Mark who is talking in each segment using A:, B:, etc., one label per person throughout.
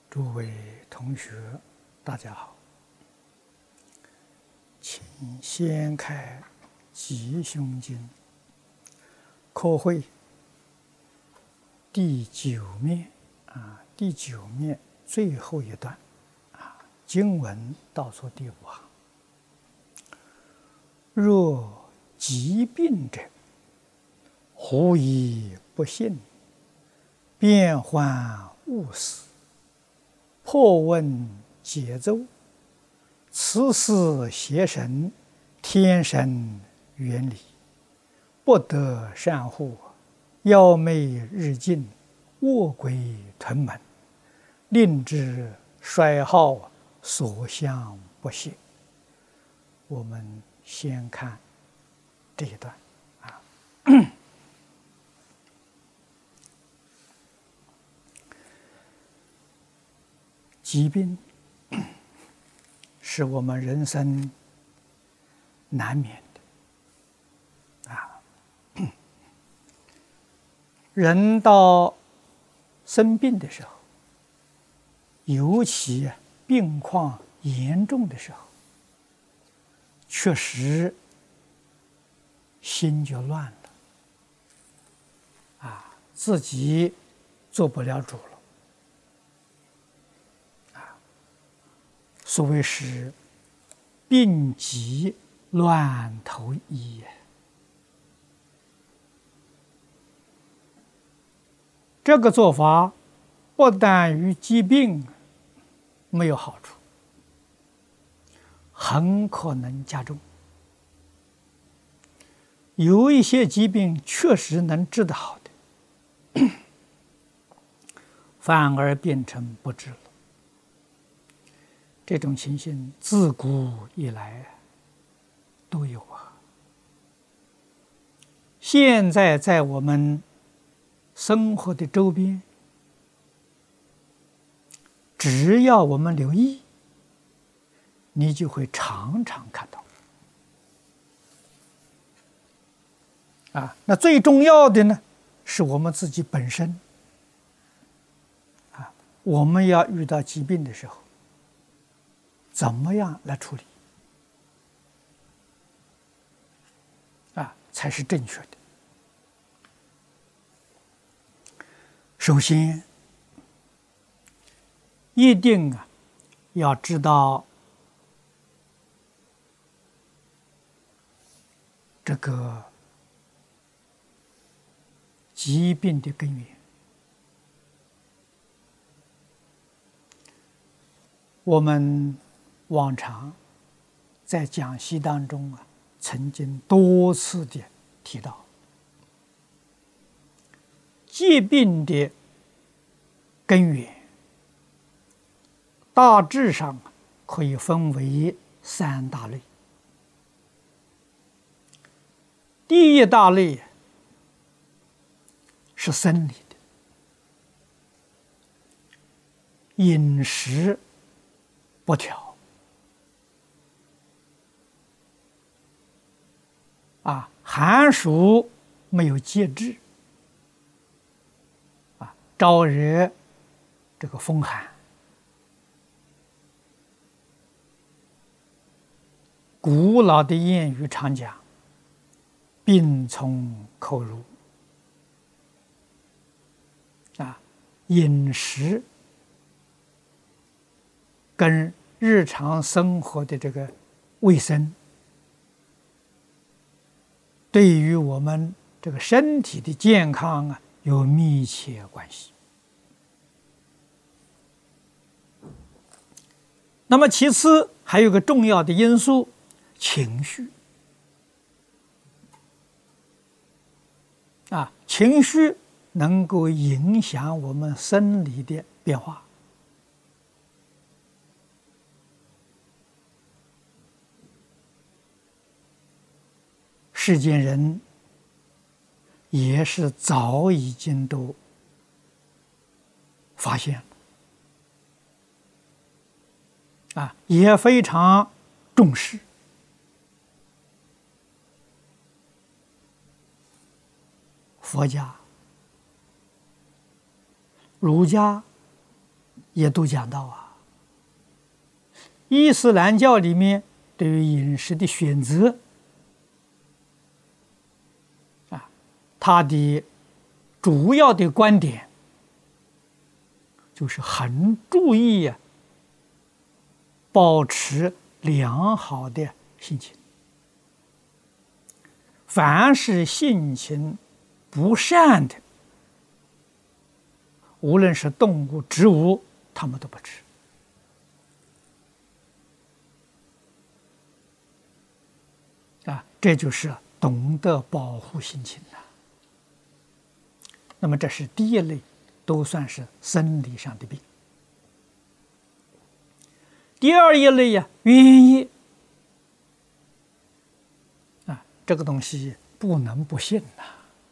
A: 诸位同学，大家好，请掀开《吉凶经》科会第9面第9面最后一段经文倒数第5行：若疾病者，狐疑不信，变幻勿死，破问解咒，此事邪神天神远离，不得善护，妖魅日进，卧鬼屯门，令之衰耗，所向不懈。我们先看这一段疾病是我们人生难免的人到生病的时候，尤其病况严重的时候，确实心就乱了自己做不了主了所谓是病急乱投医这个做法不但与疾病没有好处，很可能加重。有一些疾病确实能治得好的，反而变成不治了。这种情形自古以来都有现在在我们生活的周边，只要我们留意，你就会常常看到那最重要的呢，是我们自己本身我们要遇到疾病的时候，怎么样来处理才是正确的。首先一定要知道这个疾病的根源。我们往常在讲习当中曾经多次的提到，疾病的根源大致上可以分为3大类。第一大类是生理的，饮食不调寒暑没有节制招惹这个风寒。古老的谚语常讲，病从口入饮食跟日常生活的这个卫生，对于我们这个身体的健康有密切关系。那么其次还有个重要的因素，情绪情绪能够影响我们生理的变化。世间人也是早已经都发现了也非常重视。佛家、儒家也都讲到啊。伊斯兰教里面对于饮食的选择啊，它的主要的观点就是很注意啊，保持良好的心情。凡是性情不善的，无论是动物、植物，他们都不吃。这就是懂得保护心情了。那么这是第一类，都算是生理上的病。第二一类呀，冤业这个东西不能不信呐，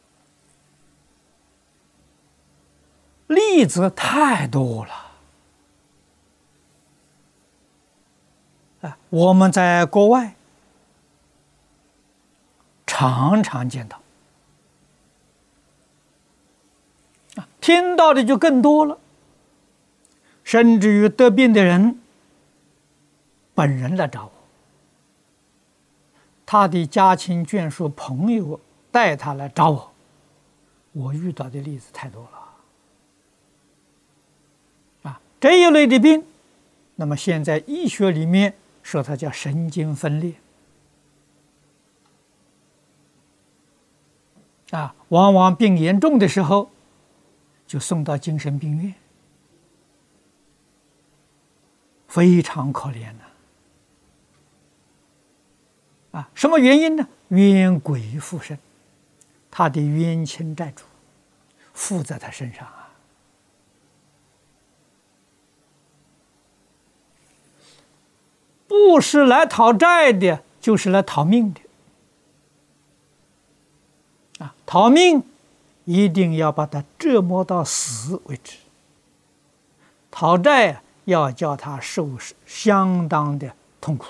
A: 例子太多了我们在国外常常见到听到的就更多了，甚至于得病的人本人来找我，他的家亲眷属朋友带他来找我，我遇到的例子太多了这一类的病，那么现在医学里面说它叫神经分裂往往病严重的时候就送到精神病院，非常可怜什么原因呢？冤鬼附身，他的冤亲债主附在他身上不是来讨债的，就是来讨命的讨命一定要把他折磨到死为止，讨债要叫他受相当的痛苦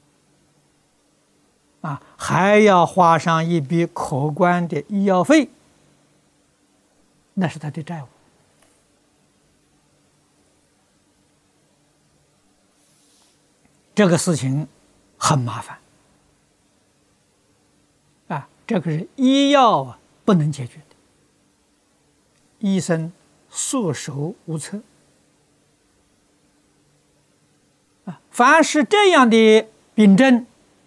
A: 还要花上一笔可观的医药费，那是他的债务这个事情很麻烦这个是医药不能解决的，医生束手无策凡是这样的病症，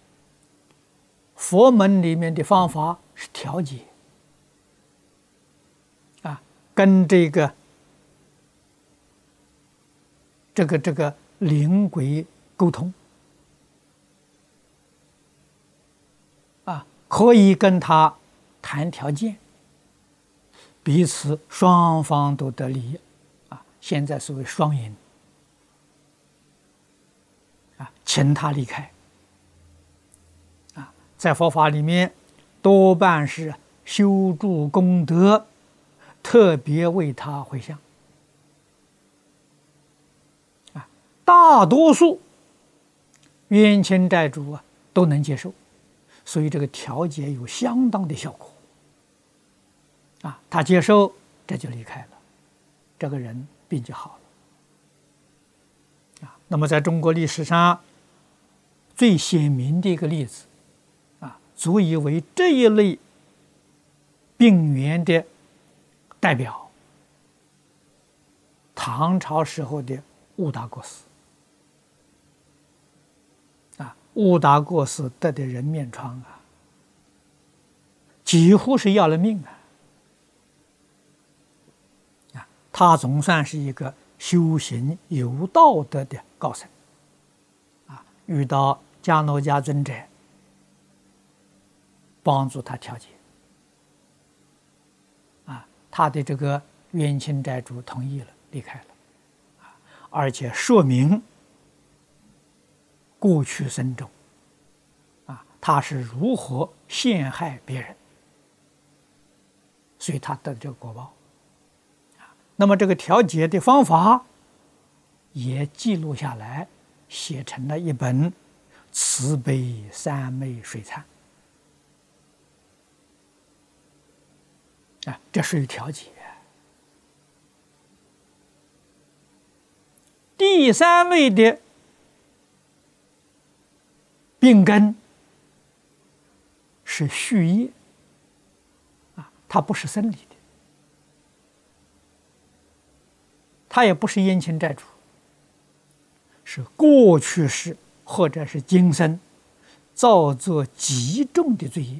A: 佛门里面的方法是调节跟这个灵鬼沟通可以跟他谈条件，彼此双方都得利益现在所谓双赢请他离开在佛法里面多半是修筑功德，特别为他回向大多数冤亲债主都能接受，所以这个调节有相当的效果他接受，这就离开了，这个人病就好了那么在中国历史上最显明的一个例子足以为这一类病源的代表，唐朝时候的悟达国师悟达国师得的人面疮几乎是要了命他总算是一个修行有道德的高僧遇到迦诺迦尊者帮助他调节他的这个冤亲债主同意了，离开了而且说明过去生中他是如何陷害别人，所以他得这个果报那么这个调节的方法也记录下来，写成了一本《慈悲三昧水忏》这属于调节第三类的病根是续业它不是生理的，它也不是冤亲债主，是过去世或者是今生造作极重的罪业，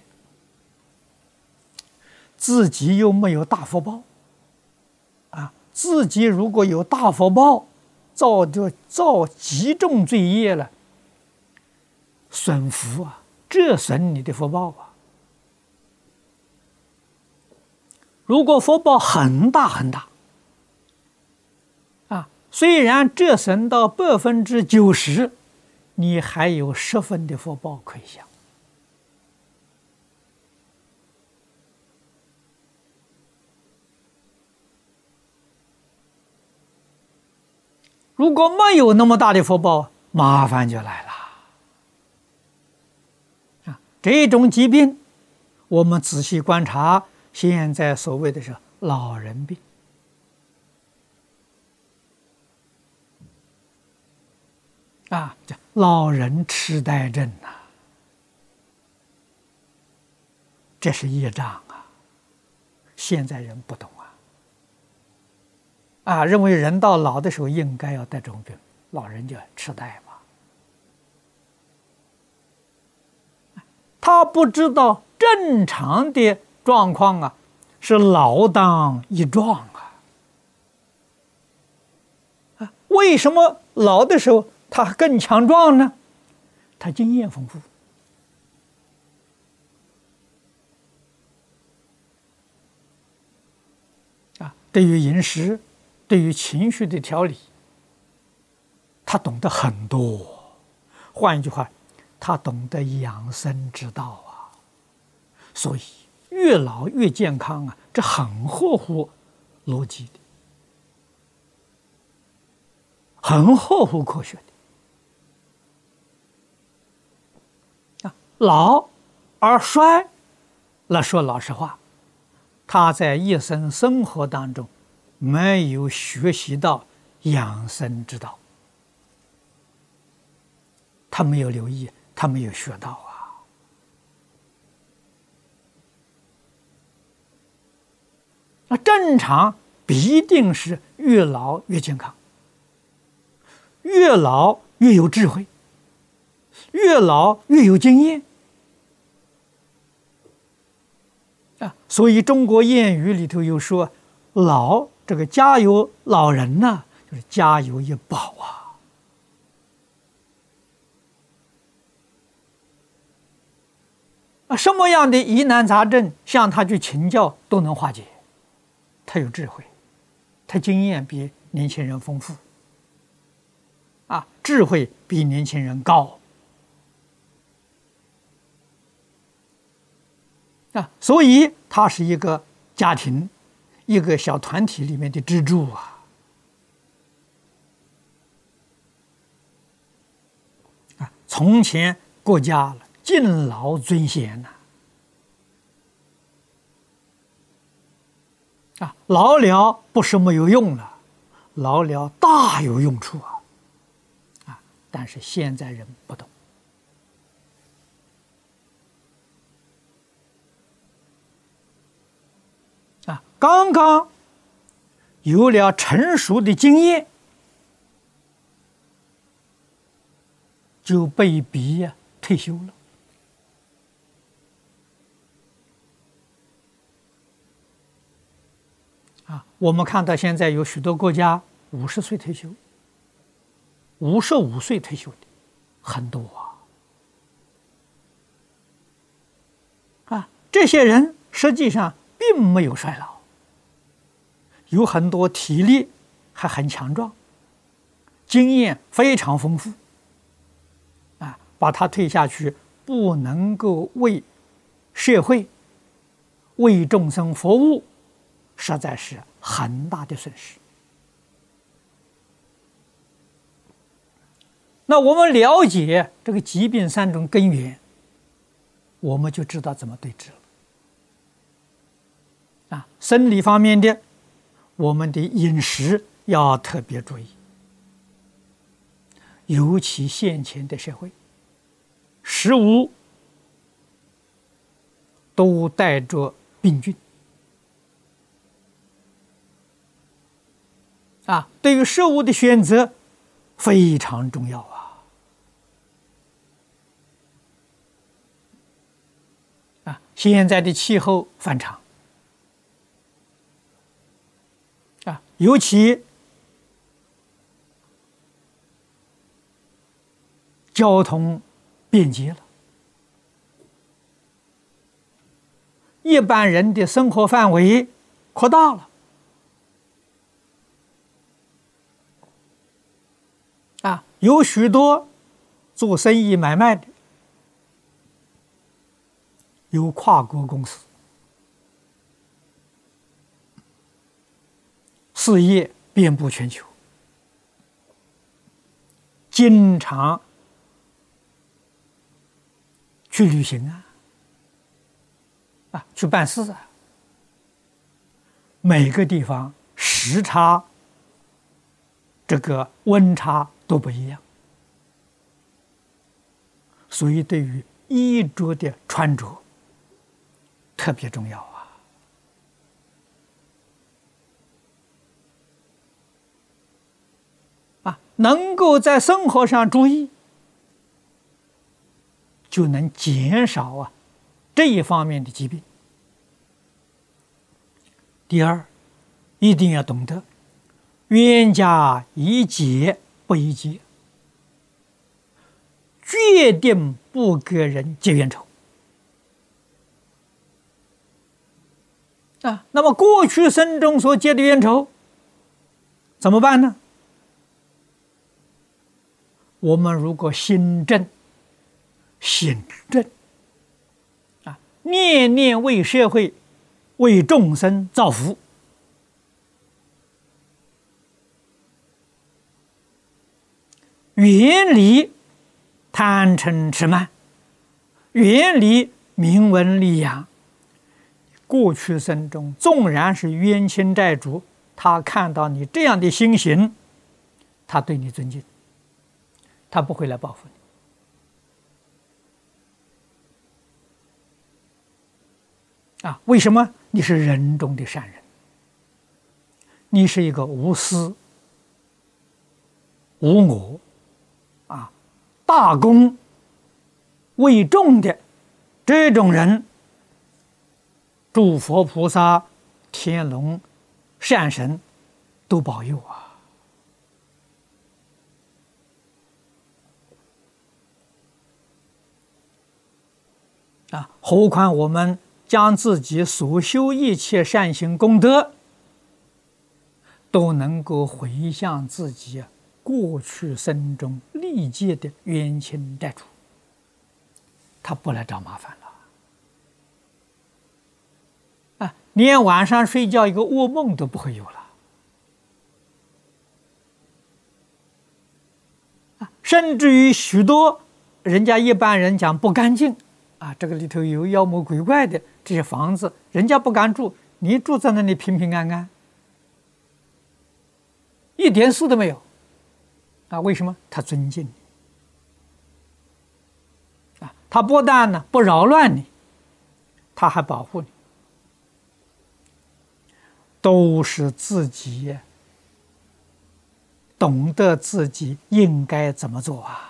A: 自己又没有大福报自己如果有大福报，造极重罪业了，损福折损你的福报如果福报很大很大虽然折损到90%，你还有10分的福报可以享。如果没有那么大的福报，麻烦就来了这种疾病，我们仔细观察，现在所谓的是老人病叫老人痴呆症这是业障现在人不懂认为人到老的时候应该要得这种病，老人就痴呆嘛。他不知道正常的状况是老当益壮为什么老的时候他更强壮呢？他经验丰富对于饮食，对于情绪的调理，他懂得很多。换一句话，他懂得养生之道所以越老越健康这很合乎逻辑的，很合乎科学的老而衰，那说老实话，他在一生生活当中没有学习到养生之道，他没有留意，他没有学到那正常必定是越老越健康，越老越有智慧，越老越有经验所以中国谚语里头有说，老这个家有老人就是家有一宝什么样的疑难杂症向他去请教都能化解，他有智慧，他经验比年轻人丰富智慧比年轻人高所以他是一个家庭一个小团体里面的支柱从前国家敬老尊贤老了不是没有用了，老了大有用处但是现在人不懂刚刚有了成熟的经验，就被逼退休了我们看到现在有许多国家50岁退休，55岁退休的很多这些人实际上并没有衰老，有很多体力还很强壮，经验非常丰富把他推下去，不能够为社会为众生服务，实在是很大的损失。那我们了解这个疾病3种根源，我们就知道怎么对治了生理方面的，我们的饮食要特别注意尤其现前的社会，食物都带着病菌啊，对于食物的选择非常重要啊！现在的气候反常啊，尤其交通便捷了，一般人的生活范围扩大了啊，有许多做生意买卖的，有跨国公司，事业遍布全球，经常去旅行啊，去办事啊，每个地方时差、这个温差都不一样，所以对于衣着的穿着特别重要啊，能够在生活上注意，就能减少这一方面的疾病。第二，一定要懂得冤家宜解不宜结，决定不给人结冤仇啊。那么过去生中所结的冤仇怎么办呢？我们如果心正心正啊，念念为社会为众生造福，远离贪嗔痴慢，远离名闻利养，过去生中纵然是冤亲债主，他看到你这样的心行，他对你尊敬，他不会来报复你啊。为什么？你是人中的善人，你是一个无私无我啊，大公为众的这种人，诸佛菩萨、天龙、善神都保佑啊！何况我们将自己所修一切善行功德，都能够回向自己过去生中历劫的冤亲债主，他不来找麻烦了啊！连晚上睡觉一个噩梦都不会有了啊！甚至于许多人家一般人讲不干净啊，这个里头有妖魔鬼怪的这些房子，人家不敢住，你住在那里平平安安，一点事都没有啊！为什么？他尊敬你啊！他不但呢不扰乱你，他还保护你，都是自己懂得自己应该怎么做啊。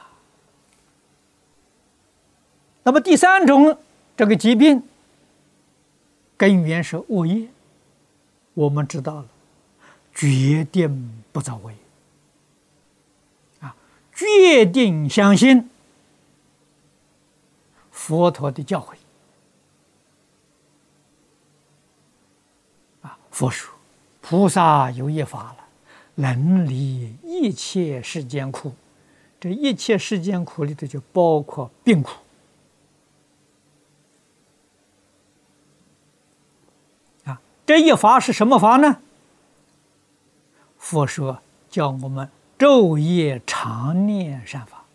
A: 那么第三种这个疾病根源是恶业，我们知道了，决定不造恶业啊，决定相信佛陀的教诲啊。佛说菩萨有一法了，能离一切世间苦，这一切世间苦里头就包括病苦啊。这一法是什么法呢？佛说叫我们昼夜常念善法，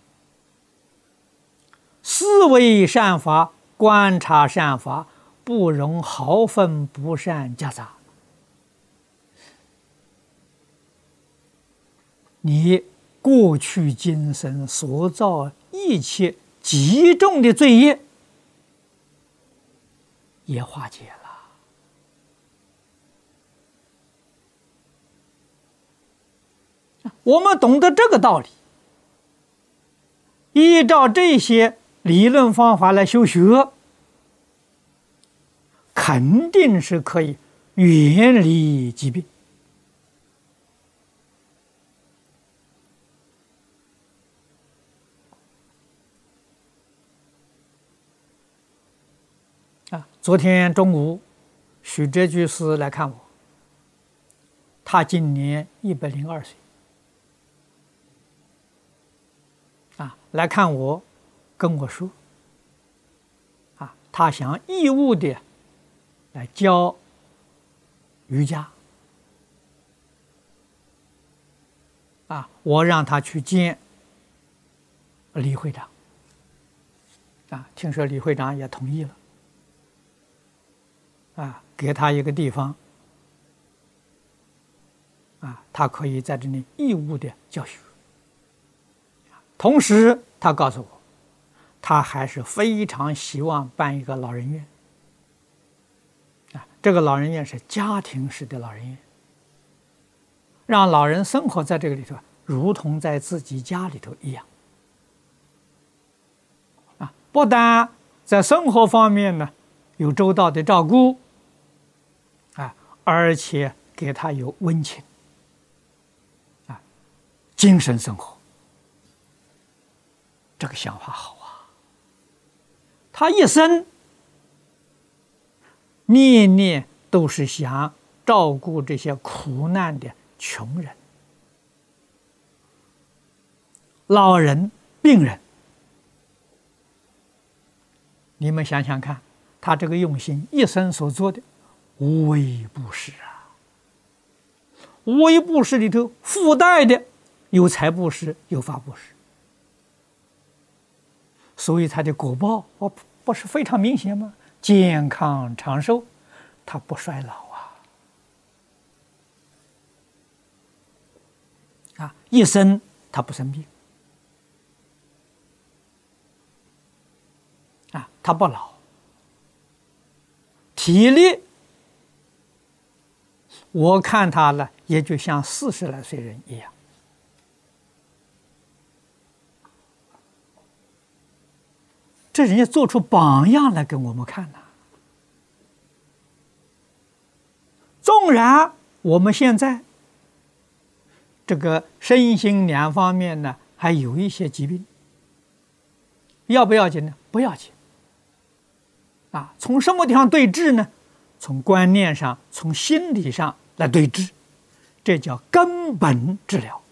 A: 思维善法，观察善法，不容毫分不善夹杂。你过去今生所造一切极重的罪业也化解了。我们懂得这个道理，依照这些理论方法来修学，肯定是可以远离疾病。昨天中午，许哲居士来看我，他今年102岁。来看我，跟我说，他想义务的来教瑜伽，我让他去见李会长，听说李会长也同意了，给他一个地方，他可以在这里义务的教学。同时，他告诉我，他还是非常希望办一个老人院。这个老人院是家庭式的老人院，让老人生活在这个里头，如同在自己家里头一样。不但在生活方面呢有周到的照顾，而且给他有温情，精神生活。这个想法好啊！他一生念念都是想照顾这些苦难的穷人、老人、病人。你们想想看，他这个用心，一生所做的无微不施啊！无微不施里头附带的有财布施，有法布施。所以他的果报不是非常明显吗？健康长寿，他不衰老一生他不生病，他不老，体力我看他了，也就像40来岁人一样。这人家做出榜样来给我们看纵然我们现在这个身心两方面呢，还有一些疾病，要不要紧呢？不要紧。从什么地方对治呢？从观念上，从心理上来对治，这叫根本治疗。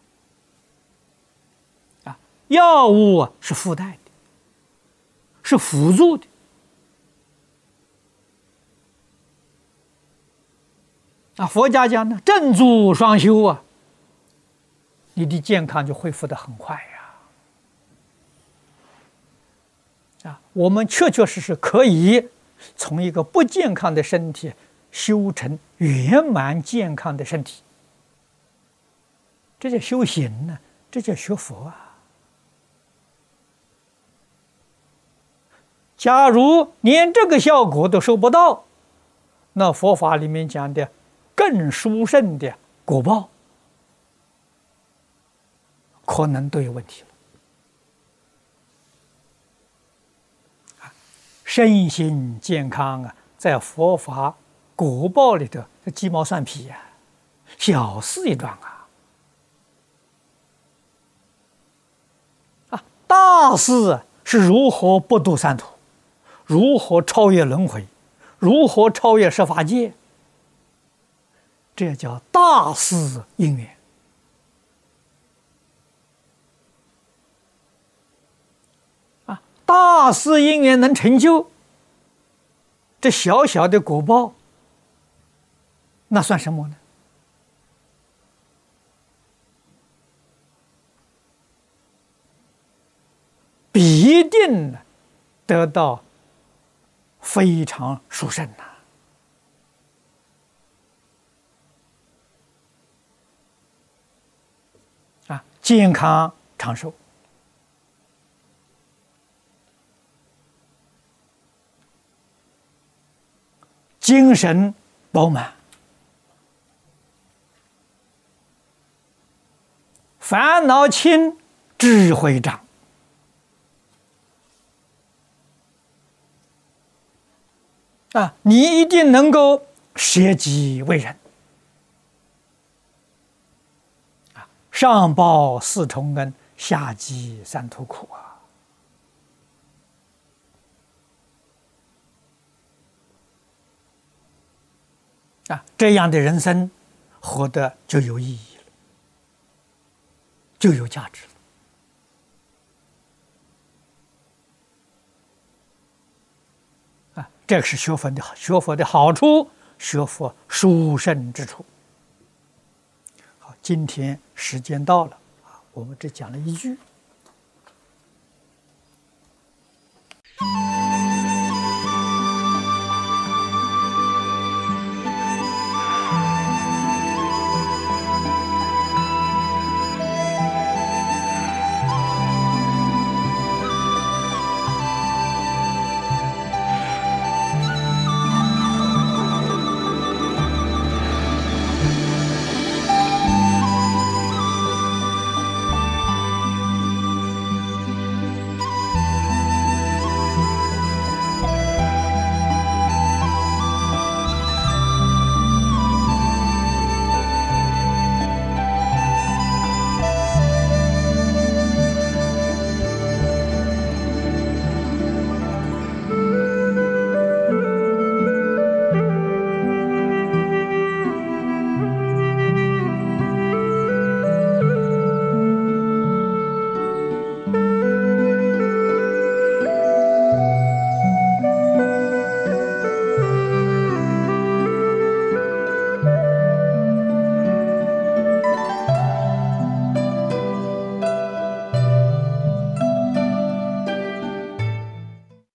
A: 药物是附带的，是辅助的。佛家讲呢，正住双修你的健康就恢复得很快我们确确实实可以从一个不健康的身体修成圆满健康的身体，这叫修行呢，这叫学佛假如连这个效果都收不到，那佛法里面讲的更殊胜的果报，可能都有问题了。身心健康在佛法果报里头，鸡毛蒜皮小事一桩大事是如何不堕三途，如何超越轮回，如何超越十法界，这叫大事因缘。大事因缘能成就，这小小的果报，那算什么呢？必定得到非常殊胜健康长寿，精神饱满，烦恼轻，智慧长。你一定能够舍己为人，上报四重恩，下济三途苦这样的人生活得就有意义了，就有价值了。这个是学佛的好处，学佛殊胜之处。好，今天时间到了我们只讲了一句。